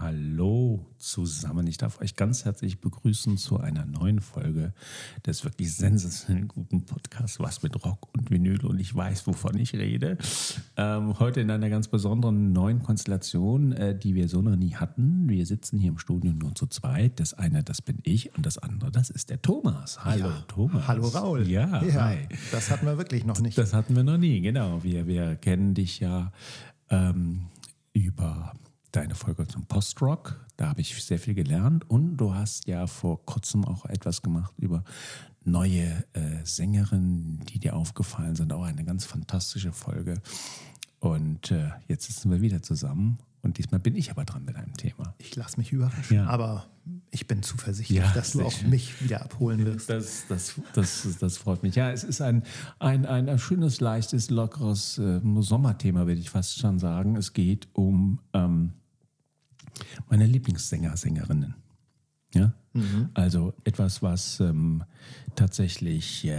Hallo zusammen. Ich darf euch ganz herzlich begrüßen zu einer neuen Folge des wirklich sensationell guten Podcasts Was mit Rock und Vinyl und ich weiß, wovon ich rede. Heute in einer ganz besonderen neuen Konstellation, die wir so noch nie hatten. Wir sitzen hier im Studio nur zu zweit. Das eine, das bin ich und das andere, das ist der Thomas. Hallo Thomas. Hallo Raul. Ja, hi. Das hatten wir wirklich noch nicht. Das hatten wir noch nie, genau. Wir kennen dich ja über deine Folge zum Postrock. Da habe ich sehr viel gelernt. Und du hast ja vor kurzem auch etwas gemacht über neue Sängerinnen, die dir aufgefallen sind. Auch eine ganz fantastische Folge. Und jetzt sitzen wir wieder zusammen. Und diesmal bin ich aber dran mit einem Thema. Ich lasse mich überraschen, Ja. Aber ich bin zuversichtlich, dass du auch sicher. mich wieder abholen wirst. Das freut mich. Ja, es ist ein schönes, leichtes, lockeres Sommerthema, würde ich fast schon sagen. Es geht um meine Lieblingssänger, Sängerinnen. Ja? Also etwas, was tatsächlich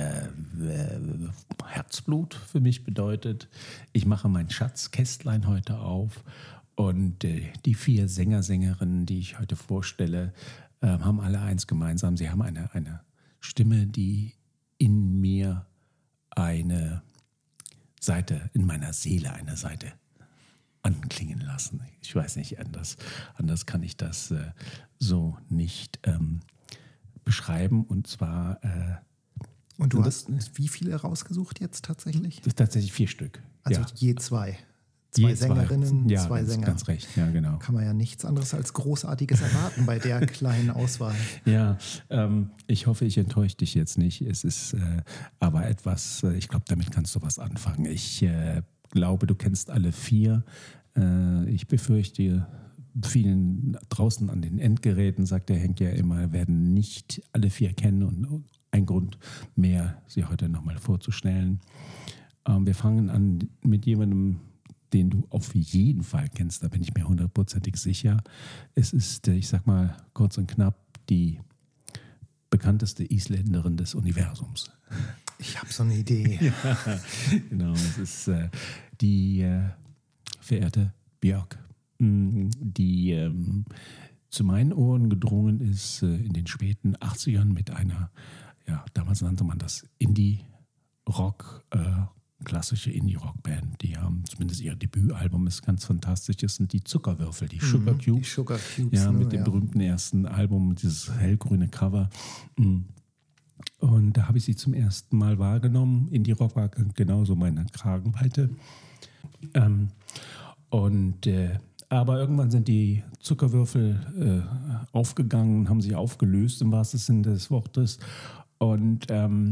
Herzblut für mich bedeutet. Ich mache mein Schatzkästlein heute auf. Und die 4 Sänger, Sängerinnen, die ich heute vorstelle, haben alle eins gemeinsam. Sie haben eine Stimme, die in mir eine Seite, in meiner Seele eine Seite anklingen lassen. Ich weiß nicht, anders kann ich das so nicht beschreiben. Und zwar... Und du hast wie viele rausgesucht jetzt tatsächlich? Tatsächlich 4 Stück. Also ja. je 2. 2 Sängerinnen, ja, 2 Sänger. Ganz recht, ja, genau. Kann man ja nichts anderes als Großartiges erwarten bei der kleinen Auswahl. Ja, ich hoffe, ich enttäusche dich jetzt nicht. Es ist aber etwas, ich glaube, damit kannst du was anfangen. Ich glaube, du kennst alle 4. Ich befürchte, vielen draußen an den Endgeräten, sagt der Henk ja immer, werden nicht alle 4 kennen und ein Grund mehr, sie heute nochmal vorzustellen. Wir fangen an mit jemandem, den du auf jeden Fall kennst, da bin ich mir 100%ig sicher. Es ist, ich sag mal kurz und knapp, die bekannteste Isländerin des Universums. Ich habe so eine Idee. Ja, genau, es ist die verehrte Björk, die zu meinen Ohren gedrungen ist in den späten 80ern mit einer, ja, damals nannte man das Indie-Rock, klassische Indie-Rock-Band. Die haben zumindest ihr Debütalbum, ist ganz fantastisch. Das sind die Zuckerwürfel, die Sugar Cubes. Die Sugar Cubes. Ja, mit dem berühmten ersten Album, dieses hellgrüne Cover. Und da habe ich sie zum ersten Mal wahrgenommen. Indie-Rock war genauso meine Kragenweite. Aber irgendwann sind die Zuckerwürfel aufgegangen, haben sich aufgelöst, im wahrsten Sinne des Wortes. Und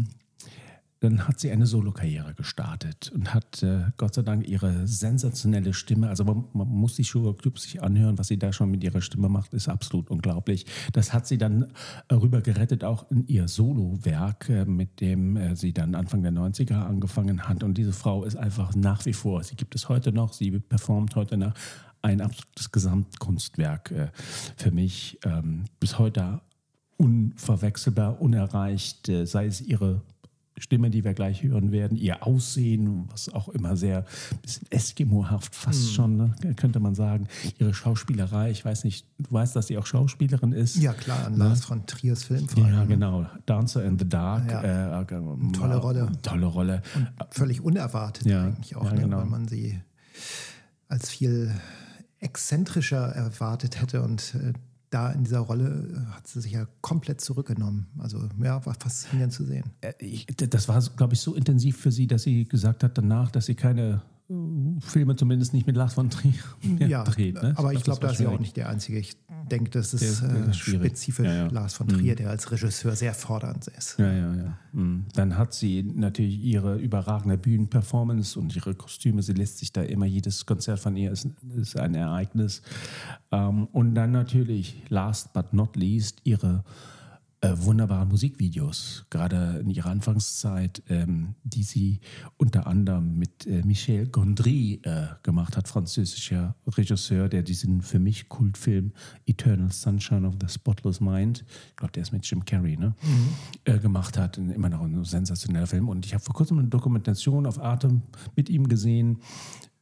dann hat sie eine Solokarriere gestartet und hat Gott sei Dank ihre sensationelle Stimme, also man muss die Sugar Cubes sich anhören, was sie da schon mit ihrer Stimme macht, ist absolut unglaublich. Das hat sie dann rüber gerettet, auch in ihr Solowerk, mit dem sie dann Anfang der 90er angefangen hat. Und diese Frau ist einfach nach wie vor, sie gibt es heute noch, sie performt heute noch, ein absolutes Gesamtkunstwerk für mich, bis heute unverwechselbar, unerreicht, sei es ihre Stimme, die wir gleich hören werden, ihr Aussehen, was auch immer sehr ein bisschen Eskimo-haft fast schon, ne, könnte man sagen. Ihre Schauspielerei, ich weiß nicht, du weißt, dass sie auch Schauspielerin ist. Ja klar, an Lars von Triers Film vor allem. Ja, genau. Dancer in the Dark. Ja. Tolle Rolle. Tolle Rolle. Und völlig unerwartet eigentlich auch, genau. weil man sie als viel exzentrischer erwartet hätte und da in dieser Rolle hat sie sich ja komplett zurückgenommen. Also ja, war faszinierend zu sehen. Das war, glaube ich, so intensiv für sie, dass sie gesagt hat danach, dass sie keine Filme zumindest nicht mit Lars von Trier dreht. Ne? Aber ich glaube, da ist sie auch nicht der Einzige. Ich denke, das ist spezifisch Lars von Trier, der als Regisseur sehr fordernd ist. Ja. Dann hat sie natürlich ihre überragende Bühnenperformance und ihre Kostüme. Sie lässt sich da immer, jedes Konzert von ihr ist ein Ereignis. Und dann natürlich, last but not least, ihre wunderbaren Musikvideos, gerade in ihrer Anfangszeit, die sie unter anderem mit Michel Gondry gemacht hat, französischer Regisseur, der diesen für mich Kultfilm Eternal Sunshine of the Spotless Mind, ich glaube, der ist mit Jim Carrey, gemacht hat. Immer noch ein sensationeller Film. Und ich habe vor kurzem eine Dokumentation auf Arte mit ihm gesehen,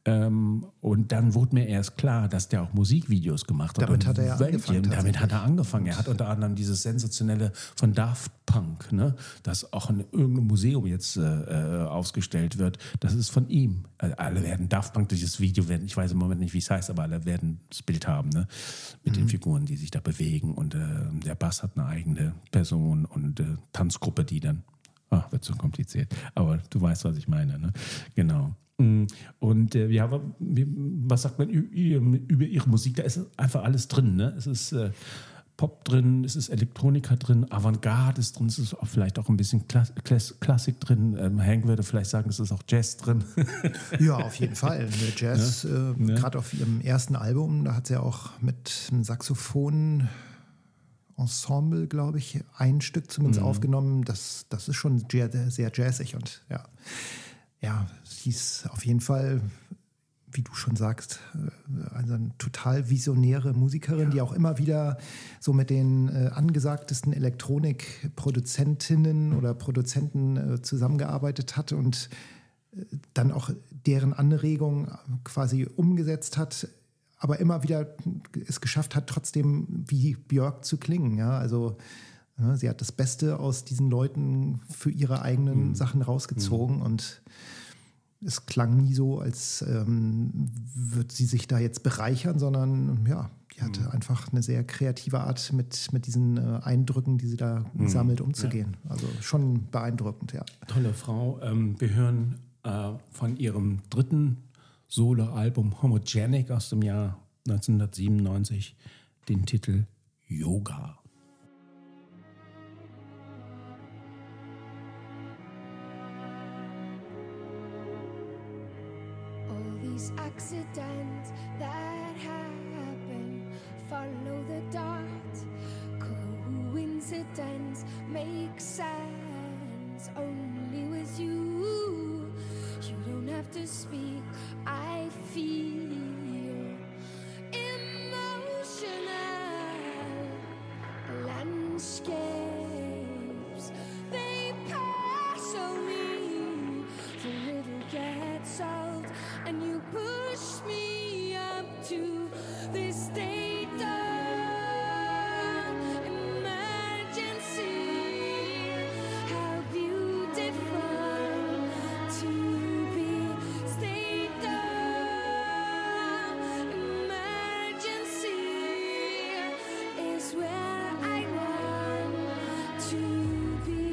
Und dann wurde mir erst klar, dass der auch Musikvideos gemacht hat. Damit hat er ja angefangen. Damit hat er angefangen. Er hat unter anderem dieses sensationelle von Daft Punk, ne, das auch in irgendeinem Museum jetzt ausgestellt wird. Das ist von ihm. Also alle werden Daft Punk, dieses Video werden, ich weiß im Moment nicht, wie es heißt, aber alle werden das Bild haben, ne, mit den Figuren, die sich da bewegen. Und der Bass hat eine eigene Person und Tanzgruppe, die dann, wird so kompliziert. Aber du weißt, was ich meine, ne? Genau. Und ja, was sagt man über ihre Musik? Da ist einfach alles drin. Ne? Es ist Pop drin, es ist Elektronika drin, Avantgarde ist drin, es ist auch vielleicht auch ein bisschen Klassik drin. Hank würde vielleicht sagen, es ist auch Jazz drin. Ja, auf jeden Fall. Jazz, Ja. gerade auf ihrem ersten Album, da hat sie ja auch mit einem Saxophon-Ensemble, glaube ich, ein Stück zumindest aufgenommen. Das ist schon sehr jazzig und ja, sie ist auf jeden Fall, wie du schon sagst, also eine total visionäre Musikerin, die auch immer wieder so mit den angesagtesten Elektronikproduzentinnen oder Produzenten zusammengearbeitet hat und dann auch deren Anregung quasi umgesetzt hat, aber immer wieder es geschafft hat, trotzdem wie Björk zu klingen. Ja? Also sie hat das Beste aus diesen Leuten für ihre eigenen Sachen rausgezogen und es klang nie so, als würde sie sich da jetzt bereichern, sondern ja, die hatte einfach eine sehr kreative Art, mit diesen Eindrücken, die sie da sammelt, umzugehen. Ja. Also schon beeindruckend, ja. Tolle Frau. Wir hören von ihrem dritten Soloalbum Homogenic aus dem Jahr 1997 den Titel Yoga. These accidents that happen, follow the dot. Coincidence makes sense only with you. You don't have to speak, I feel emotional landscapes. They pass on me, the riddle gets solved. And you push me up to this state of emergency. How beautiful to be state of emergency is where I want to be.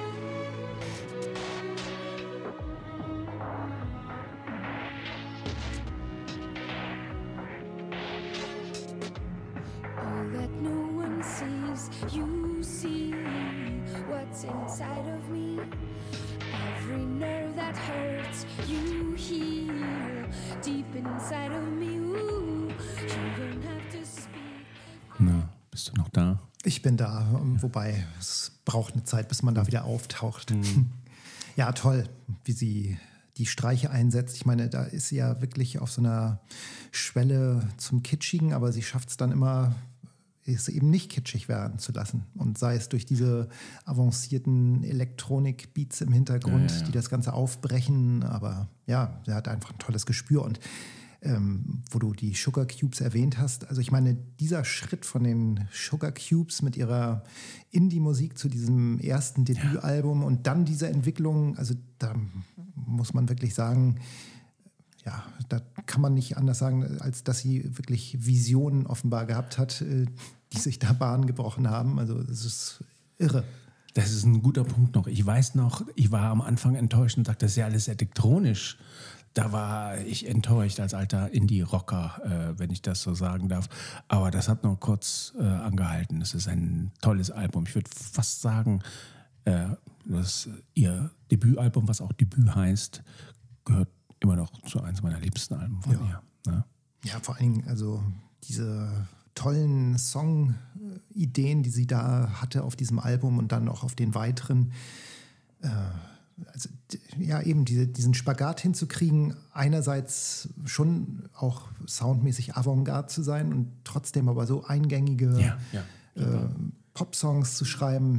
That no one sees, you see what's inside of me. Every nerve that hurts, you heal deep inside of me. Ooh, you don't have to speak. Na, bist du noch da? Ich bin da, wobei es braucht eine Zeit, bis man da wieder auftaucht. Ja, toll, wie sie die Streiche einsetzt. Ich meine, da ist sie ja wirklich auf so einer Schwelle zum Kitschigen, aber sie schafft es dann immer, es eben nicht kitschig werden zu lassen. Und sei es durch diese avancierten Elektronik-Beats im Hintergrund, die das Ganze aufbrechen. Aber ja, sie hat einfach ein tolles Gespür. Und wo du die Sugar Cubes erwähnt hast, also ich meine, dieser Schritt von den Sugar Cubes mit ihrer Indie-Musik zu diesem ersten Debütalbum und dann diese Entwicklung, also da muss man wirklich sagen, ja, da kann man nicht anders sagen, als dass sie wirklich Visionen offenbar gehabt hat, die sich da Bahn gebrochen haben. Also das ist irre. Das ist ein guter Punkt noch. Ich weiß noch, ich war am Anfang enttäuscht und sagte, das ist ja alles elektronisch. Da war ich enttäuscht als alter Indie-Rocker, wenn ich das so sagen darf. Aber das hat nur kurz angehalten. Es ist ein tolles Album. Ich würde fast sagen, dass ihr Debütalbum, was auch Debüt heißt, gehört immer noch zu eins meiner liebsten Alben von ihr. Ne? Ja, vor allen Dingen, also diese tollen Song-Ideen, die sie da hatte auf diesem Album und dann auch auf den weiteren. Also, ja, eben diesen Spagat hinzukriegen, einerseits schon auch soundmäßig Avantgarde zu sein und trotzdem aber so eingängige Popsongs zu schreiben,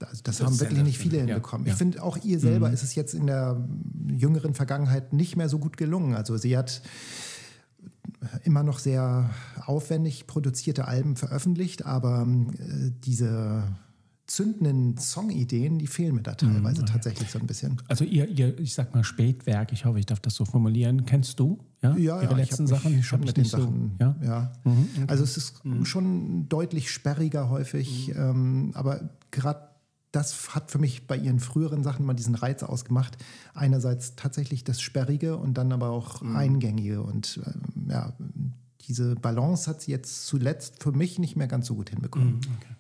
Das haben wirklich nicht viele hinbekommen. Ich finde, auch ihr selber ist es jetzt in der jüngeren Vergangenheit nicht mehr so gut gelungen. Also sie hat immer noch sehr aufwendig produzierte Alben veröffentlicht, aber diese zündenden Songideen, die fehlen mir da teilweise tatsächlich so ein bisschen. Also ihr, ich sag mal Spätwerk, ich hoffe, ich darf das so formulieren, kennst du? Ja, ihre letzten Sachen? Ich schon mit den Sachen, so, ja. Okay. Also es ist schon deutlich sperriger häufig, aber gerade das hat für mich bei ihren früheren Sachen mal diesen Reiz ausgemacht. Einerseits tatsächlich das Sperrige und dann aber auch Eingängige. Und diese Balance hat sie jetzt zuletzt für mich nicht mehr ganz so gut hinbekommen. Okay.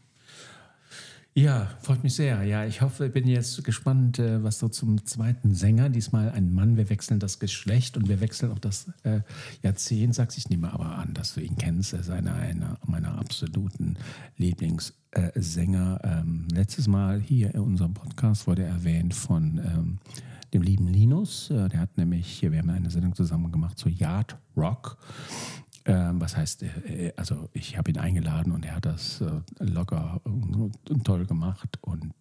Ja, freut mich sehr. Ja, ich hoffe, bin jetzt gespannt, was so zum zweiten Sänger, diesmal ein Mann, wir wechseln das Geschlecht und wir wechseln auch das Jahrzehnt, sagst ich nehme aber an, dass du ihn kennst. Er ist einer meiner absoluten Lieblingssänger. Letztes Mal hier in unserem Podcast wurde er erwähnt von dem lieben Linus. Der hat nämlich, wir haben eine Sendung zusammen gemacht zu Yard Rock. Was heißt, also ich habe ihn eingeladen und er hat das locker und toll gemacht und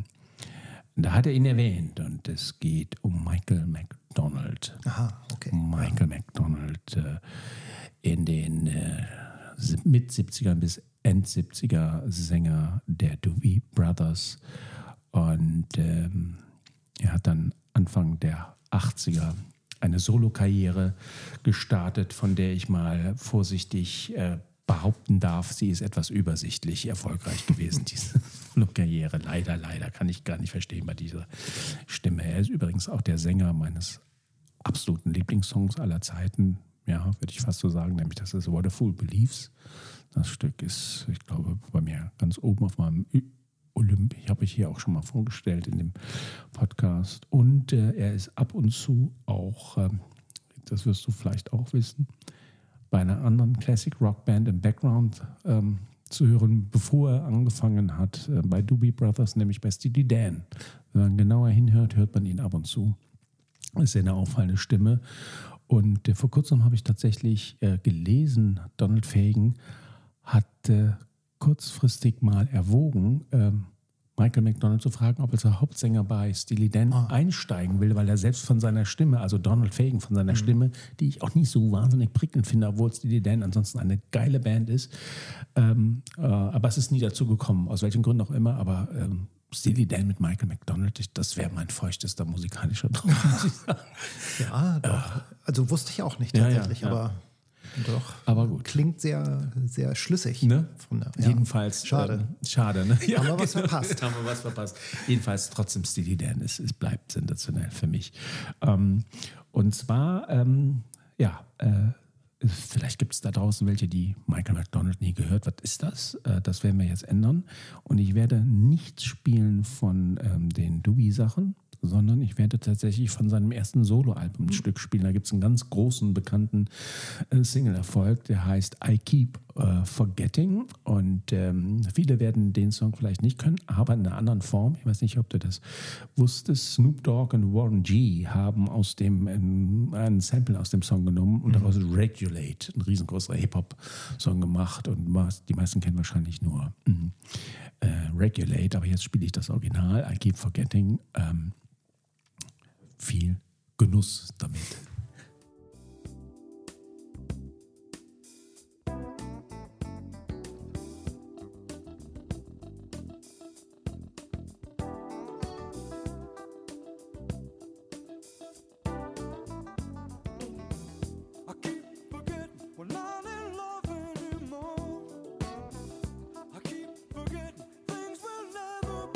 da hat er ihn erwähnt und es geht um Michael McDonald. Aha, okay. Michael McDonald in den Mit-70er bis End-70er Sänger der Doobie Brothers und er hat dann Anfang der 80er eine Solokarriere gestartet, von der ich mal vorsichtig behaupten darf, sie ist etwas übersichtlich erfolgreich gewesen, diese Solokarriere. Leider kann ich gar nicht verstehen bei dieser Stimme. Er ist übrigens auch der Sänger meines absoluten Lieblingssongs aller Zeiten, ja, würde ich fast so sagen, nämlich das ist What a Fool Believes. Das Stück ist, ich glaube, bei mir ganz oben auf meinem Olymp, habe ich hier auch schon mal vorgestellt in dem Podcast. Und er ist ab und zu auch, das wirst du vielleicht auch wissen, bei einer anderen Classic Rock Band im Background zu hören, bevor er angefangen hat, bei Doobie Brothers, nämlich bei Steely Dan. Wenn man genauer hinhört, hört man ihn ab und zu. Das ist eine auffallende Stimme. Und vor kurzem habe ich tatsächlich gelesen, Donald Fagen hat kurzfristig mal erwogen, Michael McDonald zu fragen, ob er als Hauptsänger bei Steely Dan einsteigen will, weil er selbst von seiner Stimme, also Donald Fagen von seiner Stimme, die ich auch nicht so wahnsinnig prickelnd finde, obwohl Steely Dan ansonsten eine geile Band ist. Aber es ist nie dazu gekommen, aus welchen Gründen auch immer, aber Steely Dan mit Michael McDonald, das wäre mein feuchtester musikalischer Traum, muss ich sagen. Ja, doch. Also wusste ich auch nicht tatsächlich, aber doch. Aber gut. Klingt sehr, sehr schlüssig. Ne? Jedenfalls. Schade. Schade, ne? Ja, haben wir was verpasst. Haben wir was verpasst. Jedenfalls trotzdem Steely Dan. Es bleibt sensationell für mich. Und zwar, vielleicht gibt es da draußen welche, die Michael McDonald nie gehört. Was ist das? Das werden wir jetzt ändern. Und ich werde nichts spielen von den Doobie-Sachen, sondern ich werde tatsächlich von seinem ersten Soloalbum ein Stück spielen. Da gibt es einen ganz großen, bekannten Single-Erfolg, der heißt I Keep Forgetting. Und viele werden den Song vielleicht nicht können, aber in einer anderen Form. Ich weiß nicht, ob du das wusstest. Snoop Dogg und Warren G haben aus dem einen Sample aus dem Song genommen und daraus Regulate, ein riesengroßer Hip-Hop-Song gemacht. Und die meisten kennen wahrscheinlich nur Regulate, aber jetzt spiele ich das Original, I Keep Forgetting. Viel Genuss damit.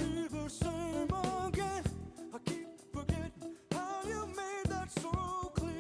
So clear.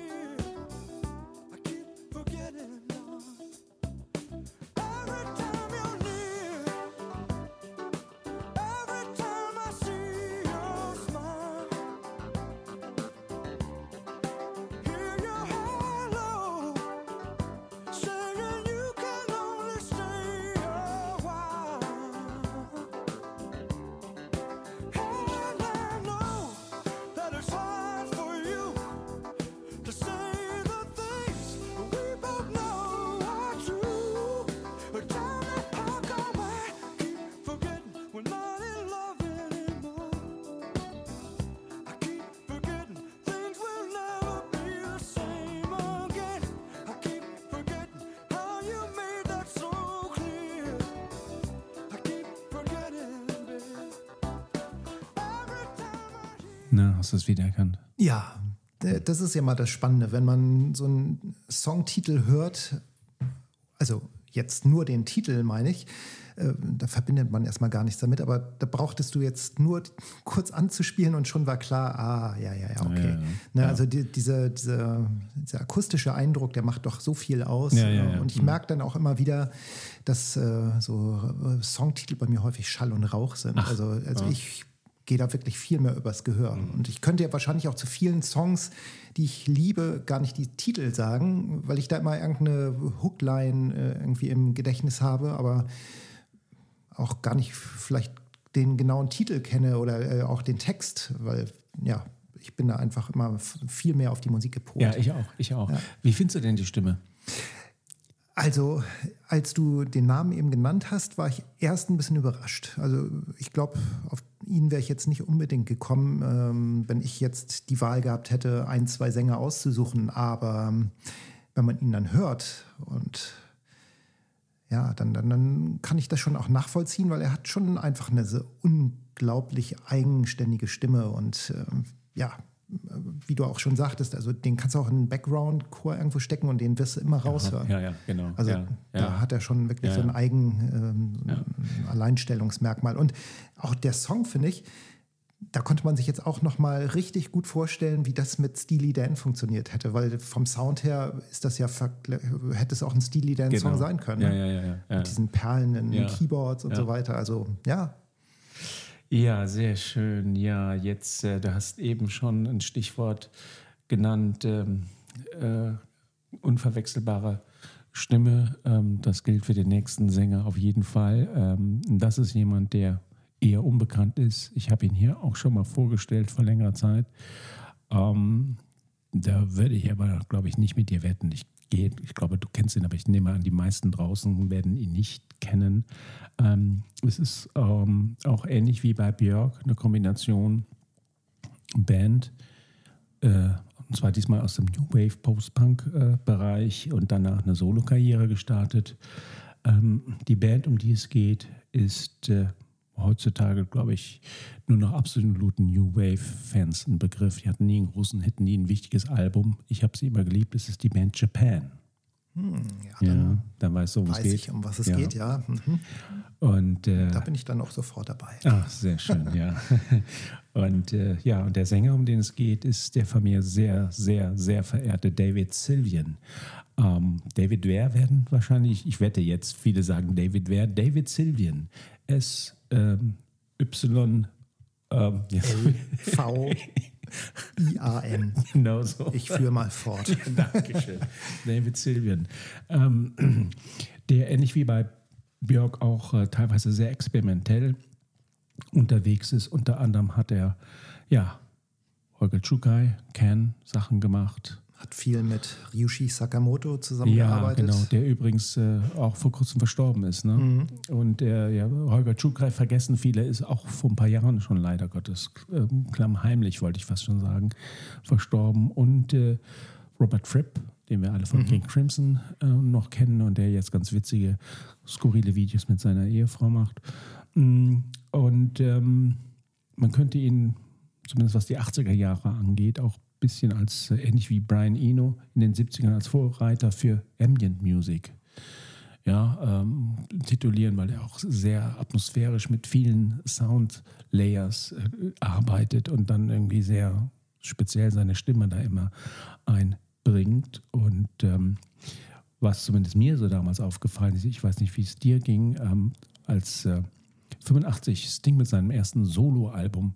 Na, hast du es wiedererkannt? Ja, das ist ja mal das Spannende, wenn man so einen Songtitel hört, also jetzt nur den Titel meine ich, da verbindet man erstmal gar nichts damit, aber da brauchtest du jetzt nur kurz anzuspielen und schon war klar, ja, okay. Ja. Ne, also dieser akustische Eindruck, der macht doch so viel aus. Ja. Und ich merke dann auch immer wieder, dass so Songtitel bei mir häufig Schall und Rauch sind. Also ich gehe da wirklich viel mehr übers Gehör. Und ich könnte ja wahrscheinlich auch zu vielen Songs, die ich liebe, gar nicht die Titel sagen, weil ich da immer irgendeine Hookline irgendwie im Gedächtnis habe, aber auch gar nicht vielleicht den genauen Titel kenne oder auch den Text, weil ja, ich bin da einfach immer viel mehr auf die Musik gepolt. Ja, ich auch. Ja. Wie findest du denn die Stimme? Also, als du den Namen eben genannt hast, war ich erst ein bisschen überrascht. Also, ich glaube, auf ihn wäre ich jetzt nicht unbedingt gekommen, wenn ich jetzt die Wahl gehabt hätte, 1, 2 Sänger auszusuchen. Aber wenn man ihn dann hört und ja, dann kann ich das schon auch nachvollziehen, weil er hat schon einfach eine so unglaublich eigenständige Stimme und wie du auch schon sagtest, also den kannst du auch in einen Background-Chor irgendwo stecken und den wirst du immer raushören. Ja, genau. Also da hat er schon wirklich so ein Alleinstellungsmerkmal. Und auch der Song, finde ich, da konnte man sich jetzt auch noch mal richtig gut vorstellen, wie das mit Steely Dan funktioniert hätte, weil vom Sound her ist das ja hätte es auch ein Steely Dan-Song sein können. Ja. Mit diesen perlenden Keyboards und so weiter. Also, ja. Ja, sehr schön. Ja, jetzt, du hast eben schon ein Stichwort genannt, unverwechselbare Stimme. Das gilt für den nächsten Sänger auf jeden Fall. Das ist jemand, der eher unbekannt ist. Ich habe ihn hier auch schon mal vorgestellt vor längerer Zeit. Da werde ich aber, glaube ich, nicht mit dir wetten. Ich glaube, du kennst ihn, aber ich nehme an, die meisten draußen werden ihn nicht kennen. Es ist auch ähnlich wie bei Björk, eine Kombination Band, und zwar diesmal aus dem New Wave Post-Punk-Bereich und danach eine Solo-Karriere gestartet. Die Band, um die es geht, ist heutzutage, glaube ich, nur noch absoluten New Wave-Fans ein Begriff. Die hatten nie einen großen Hit, nie ein wichtiges Album. Ich habe sie immer geliebt. Es ist die Band Japan. Dann weißt du, um was es geht. Ich, um was es geht, ja. Und, da bin ich dann auch sofort dabei. Ach, sehr schön, ja. Und und der Sänger, um den es geht, ist der von mir sehr, sehr, sehr verehrte David Sylvian. David wer werden wahrscheinlich, ich wette jetzt, viele sagen David wer, David Sylvian. S-Y L-V-I-A-N. Genau so. Ich führe mal fort. Dankeschön. David Sylvian. Der ähnlich wie bei Björk auch teilweise sehr experimentell unterwegs ist. Unter anderem hat er, Holger Chukai, Can Sachen gemacht. Hat viel mit Ryuichi Sakamoto zusammengearbeitet. Ja, genau, der übrigens auch vor kurzem verstorben ist. Ne? Und Holger Chukai, vergessen viele, ist auch vor ein paar Jahren schon leider Gottes, klammheimlich, wollte ich fast schon sagen, verstorben. Und Robert Fripp, den wir alle von King Crimson noch kennen und der jetzt ganz witzige, skurrile Videos mit seiner Ehefrau macht. Und man könnte ihn, zumindest was die 80er Jahre angeht, auch bisschen als ähnlich wie Brian Eno in den 70ern als Vorreiter für Ambient Music titulieren, weil er auch sehr atmosphärisch mit vielen Sound-Layers arbeitet und dann irgendwie sehr speziell seine Stimme da immer einbringt. Und was zumindest mir so damals aufgefallen ist, ich weiß nicht, wie es dir ging, als 85 Sting mit seinem ersten Soloalbum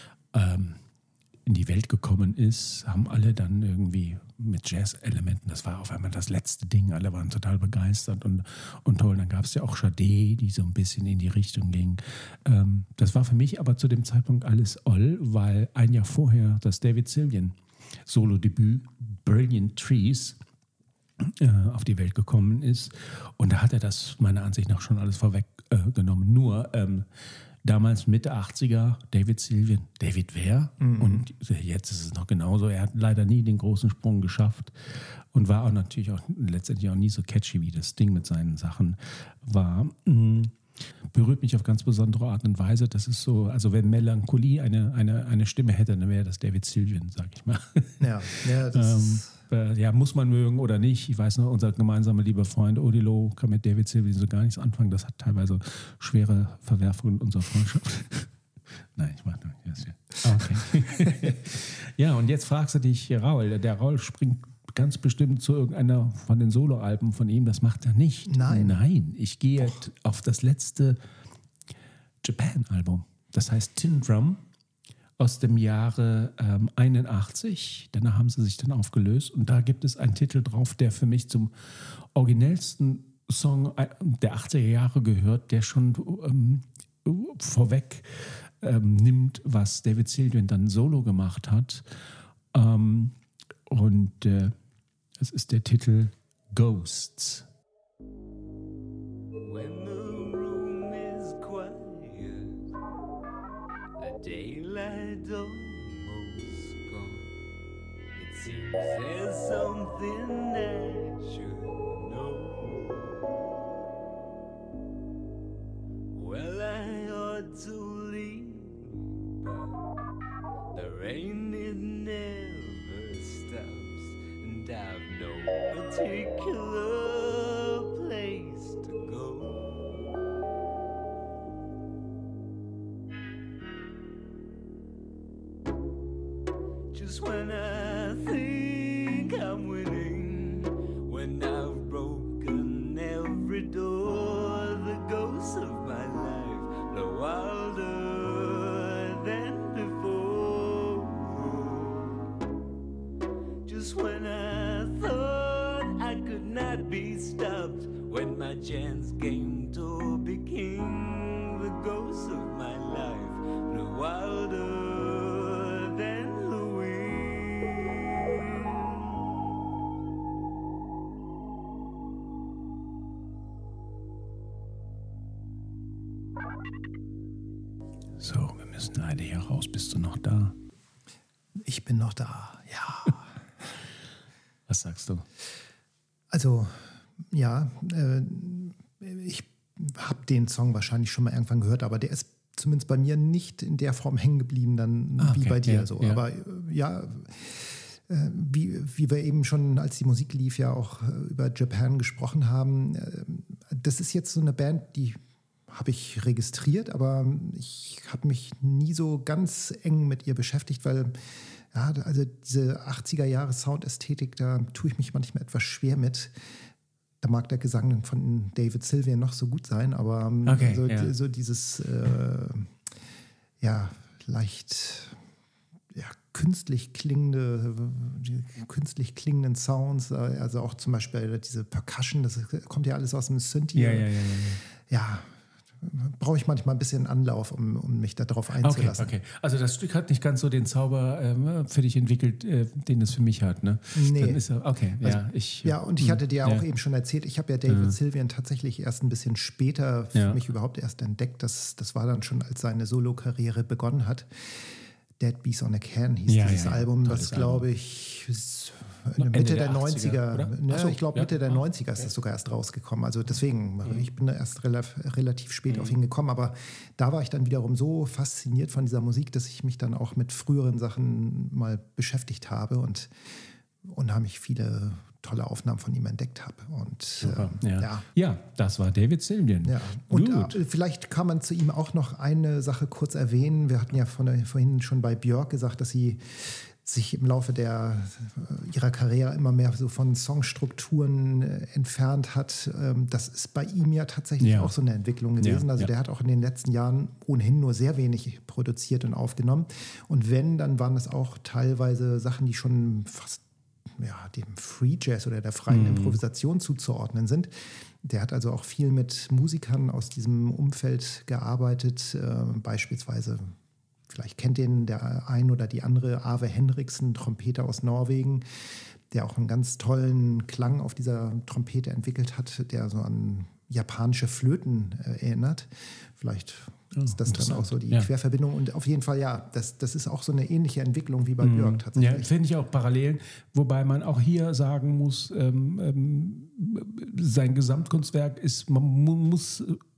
in die Welt gekommen ist, haben alle dann irgendwie mit Jazz-Elementen, das war auf einmal das letzte Ding, alle waren total begeistert und toll. Dann gab es ja auch Sade, die so ein bisschen in die Richtung ging. Das war für mich aber zu dem Zeitpunkt alles all, weil ein Jahr vorher das David Sylvian Solo-Debüt Brilliant Trees auf die Welt gekommen ist. Und da hat er das meiner Ansicht nach schon alles vorweggenommen. Nur damals Mitte 80er, David Sylvian. David wer? Und jetzt ist es noch genauso. Er hat leider nie den großen Sprung geschafft und war auch natürlich auch letztendlich auch nie so catchy, wie das Ding mit seinen Sachen war. berührt mich auf ganz besondere Art und Weise. Das ist so, also wenn Melancholie eine Stimme hätte, dann wäre das David Sylvian, sag ich mal. Ja, das Ja, muss man mögen oder nicht. Ich weiß noch, unser gemeinsamer lieber Freund Odilo kann mit David Sylvian so gar nichts anfangen. Das hat teilweise schwere Verwerfungen in unserer Freundschaft. Nein, ich mache das ja. Okay. Ja, und jetzt fragst du dich, Raul, der Raul springt ganz bestimmt zu irgendeiner von den Soloalben von ihm. Das macht er nicht. Nein, ich gehe auf das letzte Japan-Album. Das heißt Tin Drum aus dem Jahre 81. Danach haben sie sich dann aufgelöst. Und da gibt es einen Titel drauf, der für mich zum originellsten Song der 80er Jahre gehört, der schon vorweg nimmt, was David Sylvian dann solo gemacht hat. Es ist der Titel Ghosts. When the room is quiet, the daylight almost gone, it seems there's something I should know. Well, I ought to leave, but the rain it never stops, and I've no particular place to go. Just when I think I'm winning, when I've broken every door, the ghosts of my life blow wilder than before. Just when I thought I could not be stopped, when my chance came to be king, the ghosts of my life blew wilder than the wind. So, wir müssen leider hier raus. Bist du noch da? Ich bin noch da, ja. Was sagst du? Also, ja, ich habe den Song wahrscheinlich schon mal irgendwann gehört, aber der ist zumindest bei mir nicht in der Form hängen geblieben, dann wie okay, bei dir. ja, so. ja. Aber ja, wie wir eben schon, als die Musik lief, ja auch über Japan gesprochen haben, das ist jetzt so eine Band, die habe ich registriert, aber ich habe mich nie so ganz eng mit ihr beschäftigt, weil ja, also diese 80er-Jahre-Soundästhetik, da tue ich mich manchmal etwas schwer mit. Da mag der Gesang von David Sylvian noch so gut sein, aber so dieses leicht künstlich klingenden Sounds, also auch zum Beispiel diese Percussion, das kommt ja alles aus dem Synthi. Ja, brauche ich manchmal ein bisschen Anlauf, um mich darauf einzulassen. Okay. Also das Stück hat nicht ganz so den Zauber für dich entwickelt, den es für mich hat, ne? Nee. Dann ist er, okay, Also, ich hatte dir auch eben schon erzählt, ich habe ja David Sylvian tatsächlich erst ein bisschen später für mich überhaupt erst entdeckt. Das war dann schon, als seine Solo-Karriere begonnen hat. Dead Bees on a Can hieß dieses Album, das glaube ich Mitte der 90er, ich glaube Mitte der 90er ist das sogar erst rausgekommen. Also deswegen, ich bin da erst relativ spät auf ihn gekommen, aber da war ich dann wiederum so fasziniert von dieser Musik, dass ich mich dann auch mit früheren Sachen mal beschäftigt habe und unheimlich viele tolle Aufnahmen von ihm entdeckt habe. Und das war David Sylvian. Ja. Und vielleicht kann man zu ihm auch noch eine Sache kurz erwähnen. Wir hatten ja vorhin schon bei Björk gesagt, dass sie sich im Laufe ihrer Karriere immer mehr so von Songstrukturen entfernt hat. Das ist bei ihm ja tatsächlich auch so eine Entwicklung gewesen. Der hat auch in den letzten Jahren ohnehin nur sehr wenig produziert und aufgenommen. Und wenn, dann waren es auch teilweise Sachen, die schon fast dem Free Jazz oder der freien Improvisation zuzuordnen sind. Der hat also auch viel mit Musikern aus diesem Umfeld gearbeitet, beispielsweise, vielleicht kennt den der ein oder die andere, Ave Henriksen, Trompeter aus Norwegen, der auch einen ganz tollen Klang auf dieser Trompete entwickelt hat, der so an japanische Flöten erinnert. Vielleicht ist das dann auch so die Querverbindung. Und auf jeden Fall, das ist auch so eine ähnliche Entwicklung wie bei Björk tatsächlich. Ja, finde ich auch Parallelen, wobei man auch hier sagen muss, sein Gesamtkunstwerk ist, man muss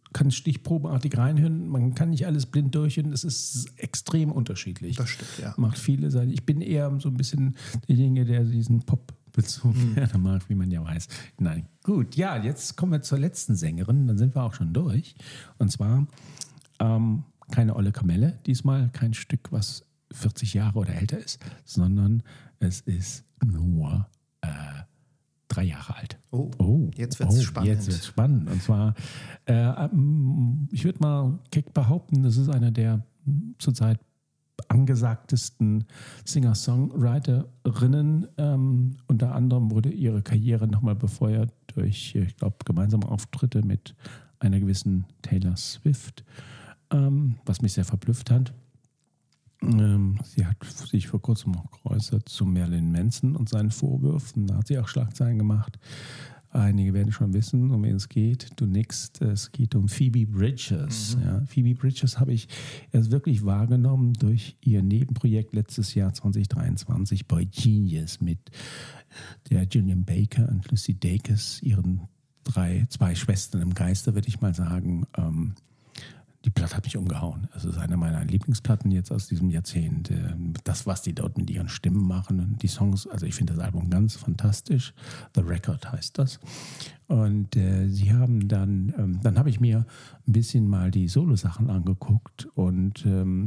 kann stichprobenartig reinhören. Man kann nicht alles blind durchhören. Es ist extrem unterschiedlich. Das stimmt, ja. Macht viele Seiten. Ich bin eher so ein bisschen derjenige, der diesen Pop-Bezug mag, wie man ja weiß. Nein, gut. Ja, jetzt kommen wir zur letzten Sängerin. Dann sind wir auch schon durch. Und zwar keine olle Kamelle. Diesmal kein Stück, was 40 Jahre oder älter ist, sondern es ist nur 3 Jahre alt. Jetzt wird es spannend. Jetzt wird es spannend. Und zwar, ich würde mal keck behaupten, das ist einer der zurzeit angesagtesten Singer-Songwriterinnen. Unter anderem wurde ihre Karriere nochmal befeuert durch, ich glaube, gemeinsame Auftritte mit einer gewissen Taylor Swift, was mich sehr verblüfft hat. Sie hat sich vor kurzem auch geäußert zu Marilyn Manson und seinen Vorwürfen. Da hat sie auch Schlagzeilen gemacht. Einige werden schon wissen, um wen es geht. Du nickst, es geht um Phoebe Bridgers. Ja, Phoebe Bridgers habe ich erst wirklich wahrgenommen durch ihr Nebenprojekt letztes Jahr 2023 bei Genius mit der Gillian Baker und Lucy Dacus, ihren 2 Schwestern im Geiste, würde ich mal sagen. Die Platte hat mich umgehauen. Es ist eine meiner Lieblingsplatten jetzt aus diesem Jahrzehnt. Das, was die dort mit ihren Stimmen machen und die Songs, also ich finde das Album ganz fantastisch. The Record heißt das. Und sie haben dann habe ich mir ein bisschen mal die Solo-Sachen angeguckt und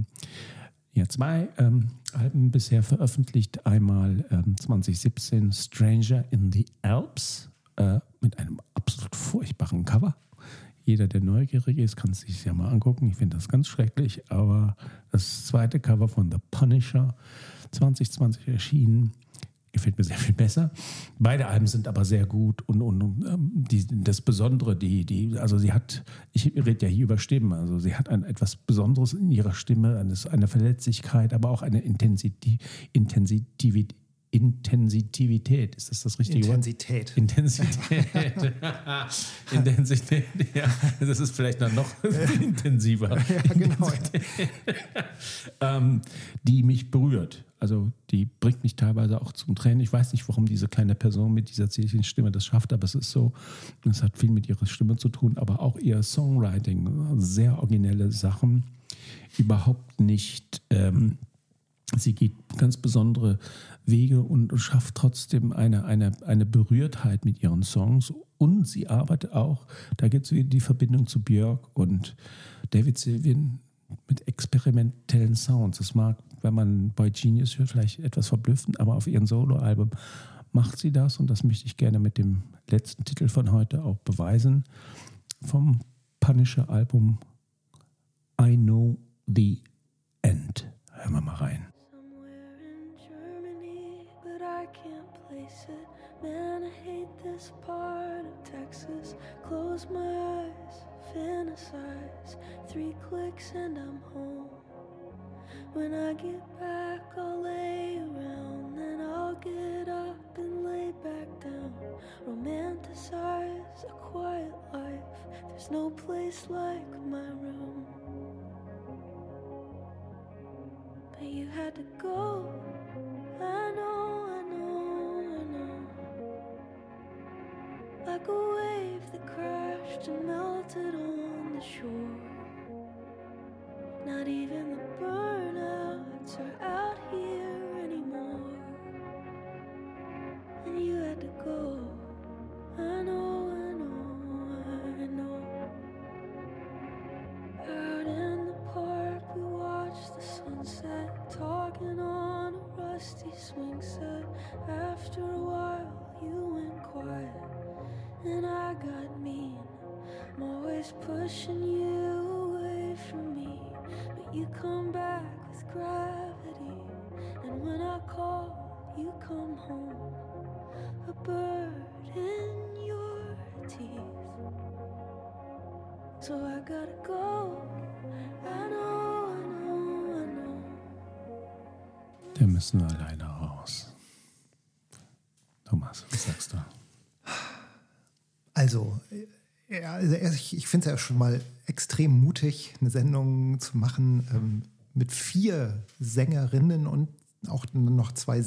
2 Alben bisher veröffentlicht. Einmal 2017 Stranger in the Alps mit einem absolut furchtbaren Cover. Jeder, der neugierig ist, kann es sich ja mal angucken. Ich finde das ganz schrecklich. Aber das zweite Cover von The Punisher, 2020 erschienen, gefällt mir sehr viel besser. Beide Alben sind aber sehr gut. Und das Besondere, also sie hat, ich rede ja hier über Stimmen, also sie hat etwas Besonderes in ihrer Stimme, eine Verletzlichkeit, aber auch eine Intensivität. Ist das richtige Wort? Intensität, ja. Das ist vielleicht noch intensiver. Ja, genau. Die mich berührt. Also die bringt mich teilweise auch zum Tränen. Ich weiß nicht, warum diese kleine Person mit dieser zierlichen Stimme das schafft, aber es ist so. Es hat viel mit ihrer Stimme zu tun, aber auch ihr Songwriting. Sehr originelle Sachen. Überhaupt nicht... Sie geht ganz besondere Wege und schafft trotzdem eine Berührtheit mit ihren Songs. Und sie arbeitet auch, da gibt es wieder die Verbindung zu Björk und David Sylvian mit experimentellen Sounds. Das mag, wenn man bei Genius hört, vielleicht etwas verblüffend, aber auf ihrem Soloalbum macht sie das. Und das möchte ich gerne mit dem letzten Titel von heute auch beweisen. Vom Punisher-Album I Know the End. Hören wir mal rein. Man, I hate this part of Texas. Close my eyes, fantasize. 3 clicks and I'm home. When I get back, I'll lay around. Then I'll get up and lay back down. Romanticize a quiet life. There's no place like my room. But you had to go. I know, I know, I know. Like a wave that crashed and melted on the shore. Not even the burnouts are out here anymore. And you had to go. I know, I know, I know. Out in the park we watched the sunset, talking on a rusty swing set. After a while you went quiet and I got mean. I'm always pushing you away from me, but you come back with gravity. And when I call, you come home, a bird in your teeth. So I gotta go. I know, I know, I know. Wir müssen alleine raus. Thomas, was sagst du? Also ich finde es ja schon mal extrem mutig, eine Sendung zu machen mit 4 Sängerinnen und auch noch 2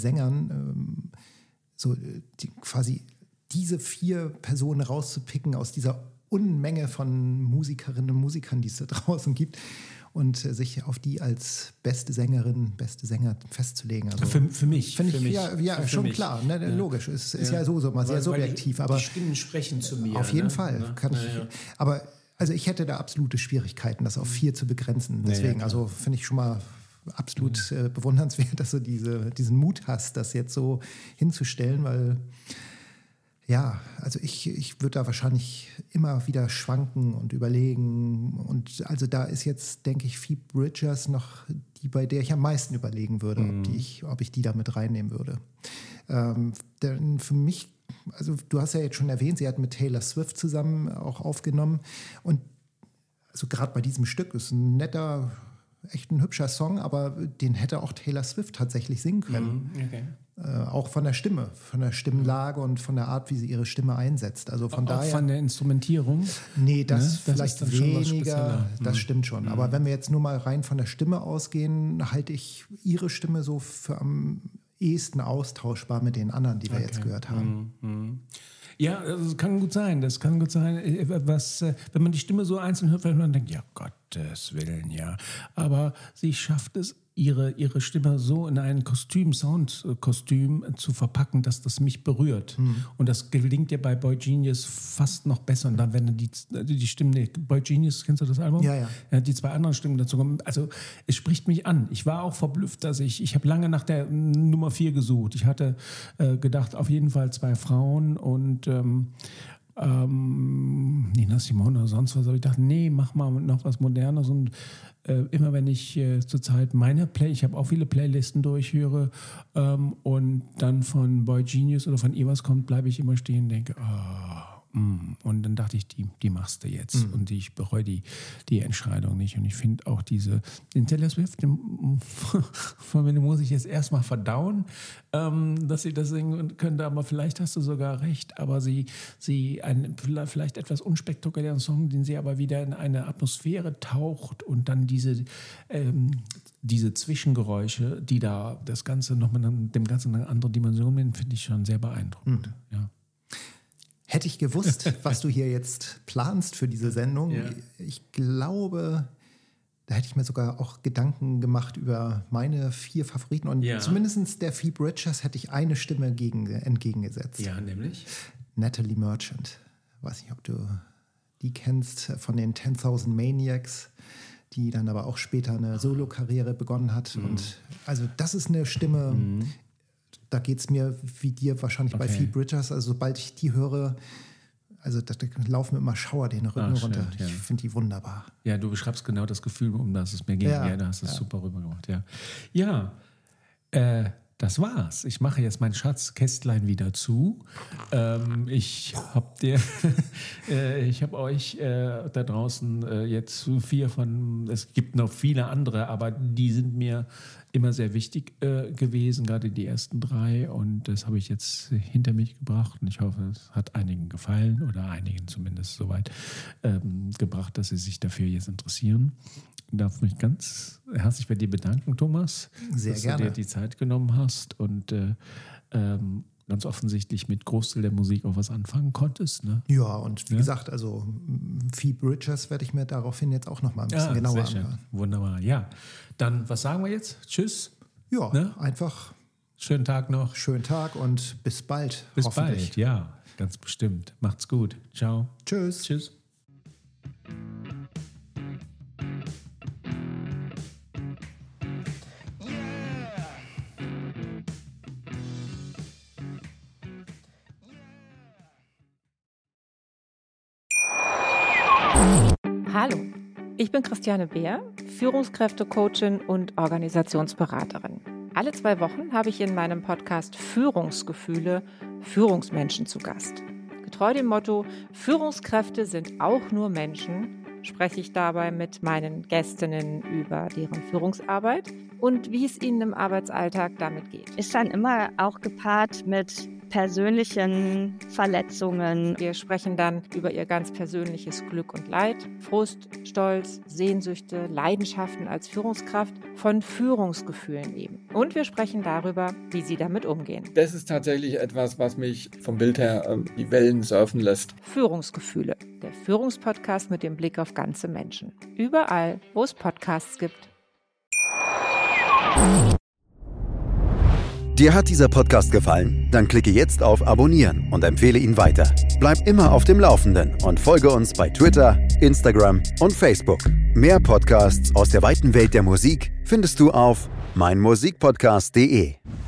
Sängern. Quasi diese 4 Personen rauszupicken aus dieser Unmenge von Musikerinnen und Musikern, die es da draußen gibt. Und sich auf die als beste Sängerin, beste Sänger festzulegen. Also für mich. Finde ich, für mich, ja, für schon mich. klar, ne? Logisch. Es ist ja so mal sehr subjektiv. Aber die Stimmen sprechen zu mir. auf jeden Fall. Kann ich, aber also ich hätte da absolute Schwierigkeiten, das auf 4 zu begrenzen. Deswegen, also finde ich schon mal absolut bewundernswert, dass du diesen Mut hast, das jetzt so hinzustellen, weil ja, also ich würde da wahrscheinlich immer wieder schwanken und überlegen. Und also da ist jetzt, denke ich, Phoebe Bridgers noch die, bei der ich am meisten überlegen würde, ob ich die da mit reinnehmen würde. Denn für mich, also du hast ja jetzt schon erwähnt, sie hat mit Taylor Swift zusammen auch aufgenommen. Und also gerade bei diesem Stück ist ein netter, echt ein hübscher Song, aber den hätte auch Taylor Swift tatsächlich singen können. Okay. Auch von der Stimme, von der Stimmlage und von der Art, wie sie ihre Stimme einsetzt. Also von daher. Von der Instrumentierung? Nee, das Das vielleicht ist dann schon was weniger. spezieller. Das stimmt schon. Aber wenn wir jetzt nur mal rein von der Stimme ausgehen, halte ich ihre Stimme so für am ehesten austauschbar mit den anderen, die wir jetzt gehört haben. Ja, das kann gut sein. Das kann gut sein. Wenn man die Stimme so einzeln hört, weil man denkt, ja, Gottes Willen, ja. Aber sie schafft es, ihre Stimme so in ein Soundkostüm zu verpacken, dass das mich berührt. Und das gelingt dir bei Boy Genius fast noch besser. Und dann, wenn die Stimmen, Boy Genius, kennst du das Album? Ja. Die 2 anderen Stimmen dazu kommen. Also es spricht mich an. Ich war auch verblüfft, dass ich habe lange nach der Nummer 4 gesucht. Ich hatte gedacht, auf jeden Fall 2 Frauen und Nina Simone oder sonst was. Aber ich dachte, nee, mach mal noch was Modernes. Und immer wenn ich zurzeit ich habe auch viele Playlisten durchhöre und dann von Boy Genius oder von Evers kommt, bleibe ich immer stehen und denke, und dann dachte ich, die machst du jetzt. Und ich bereue die Entscheidung nicht. Und ich finde auch den Taylor Swift, von dem muss ich jetzt erstmal verdauen, dass sie das singen könnte. Aber vielleicht hast du sogar recht. Aber sie vielleicht etwas unspektakulären Song, den sie aber wieder in eine Atmosphäre taucht und dann diese Zwischengeräusche, die da das Ganze nochmal dem Ganzen eine andere Dimension nehmen, finde ich schon sehr beeindruckend. Ja. Hätte ich gewusst, was du hier jetzt planst für diese Sendung, ich glaube, da hätte ich mir sogar auch Gedanken gemacht über meine 4 Favoriten. Und zumindest der Phoebe Bridgers hätte ich eine Stimme entgegengesetzt. Ja, nämlich? Natalie Merchant. Weiß nicht, ob du die kennst, von den 10,000 Maniacs, die dann aber auch später eine Solo-Karriere begonnen hat. Und also das ist eine Stimme... Da geht es mir wie dir wahrscheinlich bei Phoebe Bridgers. Also sobald ich die höre, also da laufen mir immer Schauer den Rücken runter. Stimmt, Ich finde die wunderbar. Ja, du beschreibst genau das Gefühl, um das es mir ging. Ja, da hast du es super rübergemacht. Ja, das war's. Ich mache jetzt mein Schatzkästlein wieder zu. Ich habe euch da draußen jetzt 4 von, es gibt noch viele andere, aber die sind mir immer sehr wichtig gewesen, gerade die ersten 3. Und das habe ich jetzt hinter mich gebracht. Und ich hoffe, es hat einigen gefallen oder einigen zumindest soweit gebracht, dass sie sich dafür jetzt interessieren. Ich darf mich ganz herzlich bei dir bedanken, Thomas, sehr dass gerne. du dir die Zeit genommen hast und ganz offensichtlich mit Großteil der Musik auch was anfangen konntest. Ne? Ja, und wie gesagt, also Phoebe Bridgers werde ich mir daraufhin jetzt auch noch mal ein bisschen genauer anschauen. Wunderbar, ja. Dann, was sagen wir jetzt? Tschüss. Ja, ne? Einfach schönen Tag noch. Schönen Tag und bis bald. Bis bald, ja, ganz bestimmt. Macht's gut. Ciao. Tschüss. Tschüss. Hallo, ich bin Christiane Beer, Führungskräftecoachin und Organisationsberaterin. Alle 2 Wochen habe ich in meinem Podcast Führungsgefühle Führungsmenschen zu Gast. Getreu dem Motto, Führungskräfte sind auch nur Menschen, spreche ich dabei mit meinen Gästinnen über deren Führungsarbeit und wie es ihnen im Arbeitsalltag damit geht. Ist dann immer auch gepaart mit persönlichen Verletzungen. Wir sprechen dann über ihr ganz persönliches Glück und Leid, Frust, Stolz, Sehnsüchte, Leidenschaften als Führungskraft, von Führungsgefühlen eben. Und wir sprechen darüber, wie sie damit umgehen. Das ist tatsächlich etwas, was mich vom Bild her die Wellen surfen lässt. Führungsgefühle, der Führungspodcast mit dem Blick auf ganze Menschen. Überall, wo es Podcasts gibt. Dir hat dieser Podcast gefallen? Dann klicke jetzt auf Abonnieren und empfehle ihn weiter. Bleib immer auf dem Laufenden und folge uns bei Twitter, Instagram und Facebook. Mehr Podcasts aus der weiten Welt der Musik findest du auf meinmusikpodcast.de.